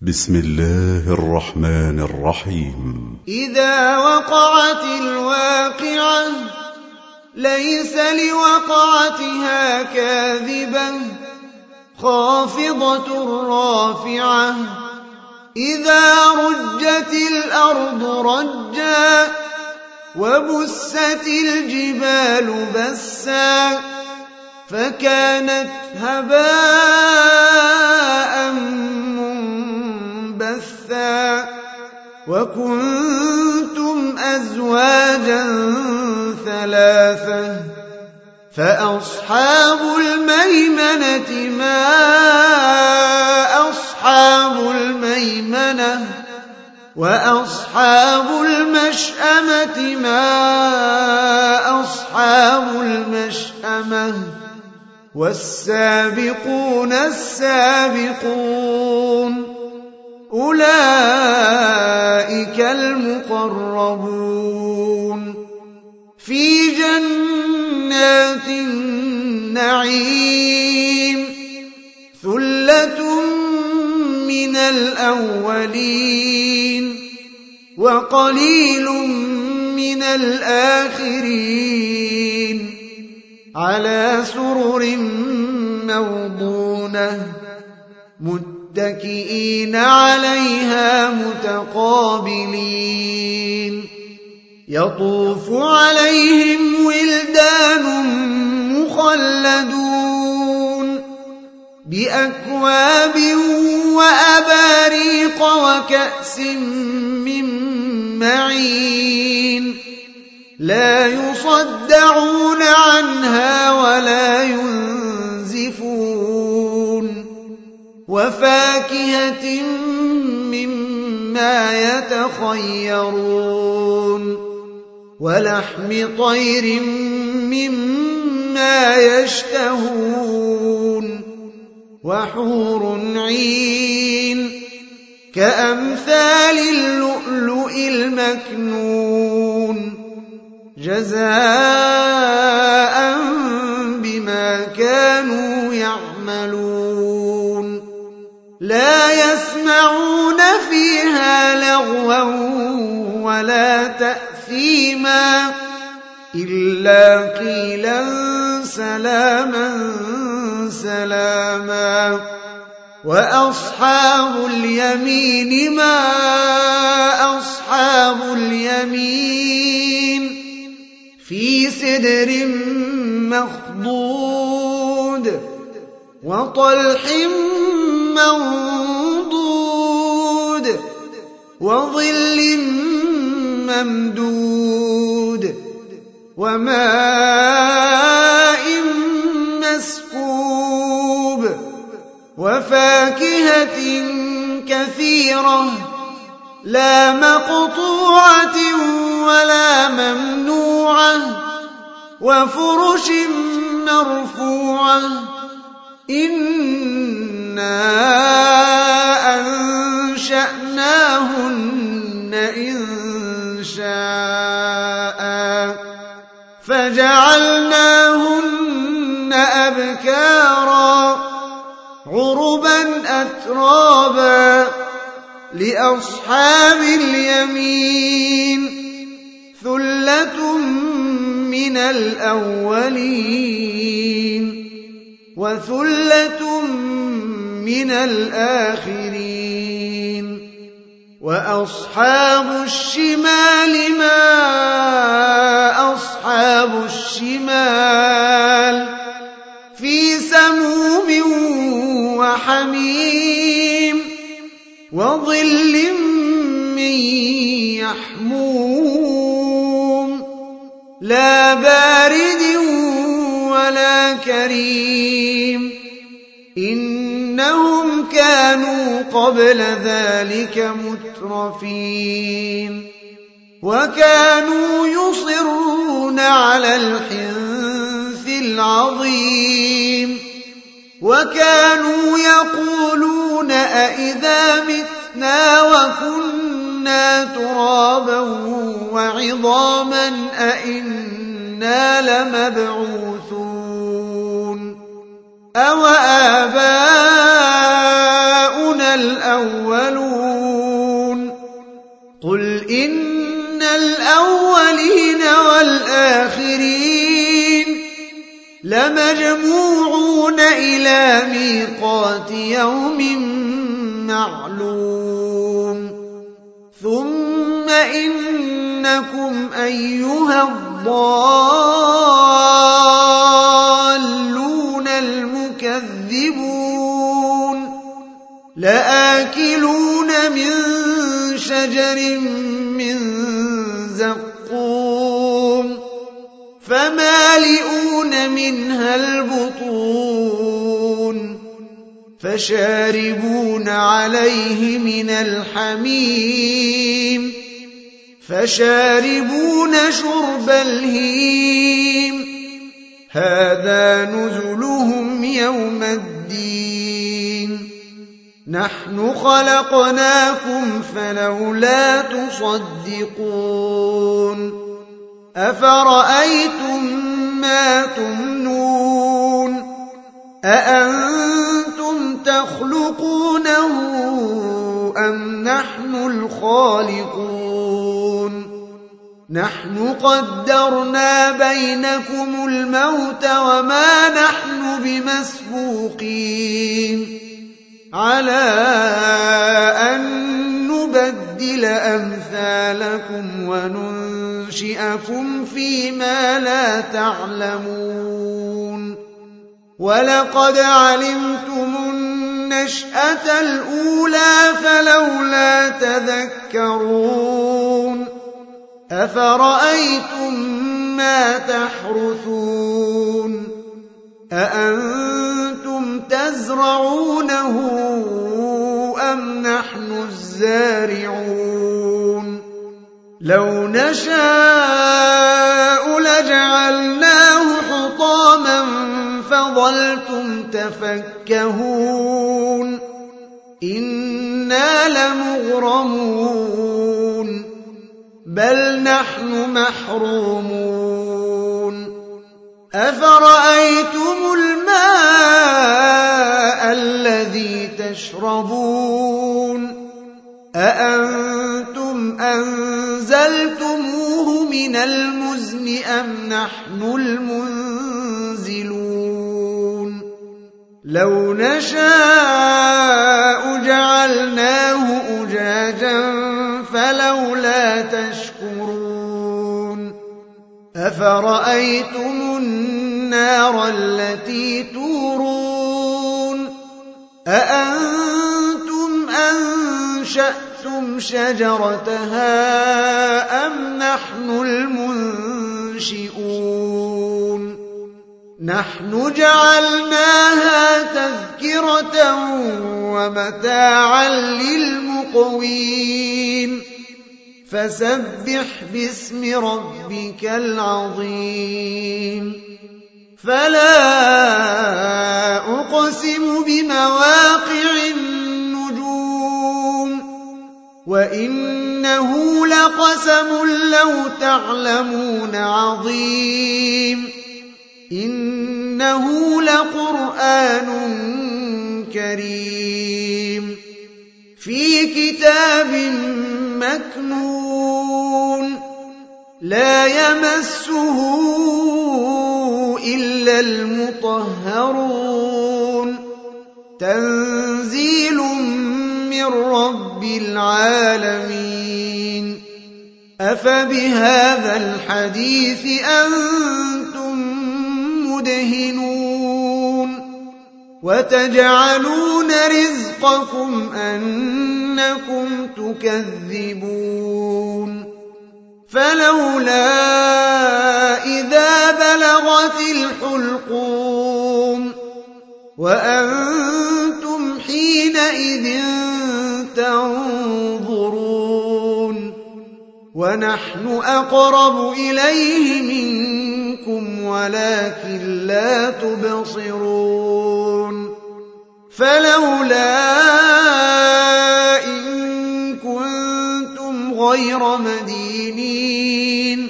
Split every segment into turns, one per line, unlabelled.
بسم الله الرحمن الرحيم.
إذا وقعت الواقعة ليس لوقعتها كاذبة خافضة رافعة إذا رجت الأرض رجا وبست الجبال بسا فكانت هباء منبثا وكنتم أزواجا ثلاثة فأصحاب الميمنة ما أصحاب الميمنة وأصحاب المشأمة ما أصحاب المشأمة والسابقون السابقون أولئك المقربون في جنات النعيم ثلة من الأولين وقليل من الآخرين على سرر موضونة متكئين عليها متقابلين يطوف عليهم ولدان مخلدون بأكواب وأباريق وكأس من معين لا يصدعون عنها ولا ينزفون وفاكهة مما يتخيرون ولحم طير مما يشتهون وحور عين كأمثال اللؤلؤ المكنون جزاء بما كانوا يعملون لا يسمعون فيها لغوا ولا تأثيما إلا قيلا سلاما سلاما وأصحاب اليمين ما أصحاب اليمين في سدر مخضود وطلح منضود وظل ممدود وماء مسكوب وفاكهة كثيرة لا مقطوعة ولا ممنوعة وفرش مرفوعة إنا أنشأناهن إنشاء فجعلناهن أبكارا عربا أترابا لأصحاب اليمين ثلة من الأولين وثلة من الآخرين وأصحاب الشمال ما أصحاب الشمال في سموم وحميم وظل من يحموم لا بارد ولا كريم إنهم كانوا قبل ذلك مترفين وكانوا يصرون على الحنث العظيم وكانوا يقولون أئذا متنا وكنا ترابا وعظاما أئنا لمبعوثون أو آباؤنا الأولون قل إن الأولين والآخرين لمجموعون إلى ميقات يوم معلوم ثم إنكم أيها الضالون المكذبون لآكلون من شجر من زقوم فمالئون منها البطون فشاربون عليه من الحميم فشاربون شرب الهيم هذا نزلهم يوم الدين نحن خلقناكم فلولا تصدقون أفرأيتم ما تمنون أأنتم تخلقونه أم نحن الخالقون نحن قدرنا بينكم الموت وما نحن بمسبوقين على أن نبدل أمثالكم وننشئكم فيما لا تعلمون ولقد علمتم النشأة الأولى فلولا تذكرون أفرأيتم ما تحرثون أأنتم تزرعونه أم نحن الزارعون لو نشاء لجعلناه حطاما فظلتم تفكهون إنا لمغرمون بل نحن محرومون أفرأيتم الماء الذي تشربون أأنتم أنزلتموه من المزن أم نحن المنزلون لو نشاء جعلناه أجاجا فلولا تشكرون أفرأيتم النار التي تورون أأنتم أنشأتم شجرتها أم نحن المنشئون نحن جعلناها تذكرة ومتاعا للمقوين فسبح باسم ربك العظيم فلا أقسم بمواقع النجوم وإنه لقسم لو تعلمون عظيم إنه لقرآن كريم في كتاب مكنون لا يمسه إلا المطهرون تنزيل من رب العالمين أفبهذا الحديث أنتم مدهنون وتجعلون رزقكم أنكم تكذبون فلولا إذا بلغت الحلقوم وأنتم حينئذ تنظرون ونحن أقرب إليه منكم ولكن لا تبصرون فلولا إن كنتم غير مدينين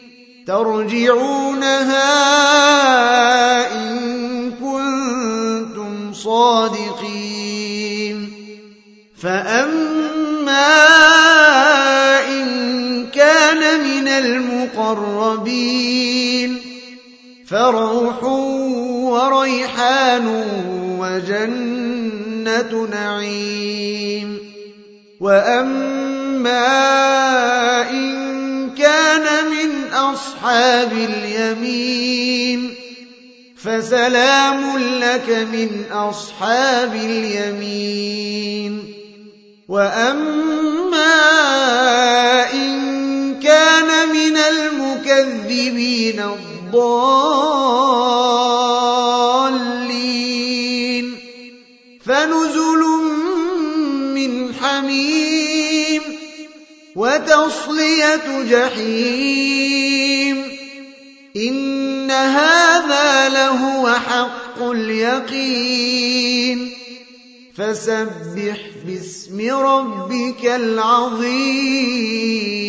ترجعونها إن كنتم صادقين إن كان من المقربين فروح وريحان وجنة نعيم وأما إن كان من أصحاب اليمين فسلام لك من أصحاب اليمين وأما إن كان من المكذبين الضالين فنزل من حميم وتصلية جحيم إن هذا لهو حق اليقين فسبح باسم ربك العظيم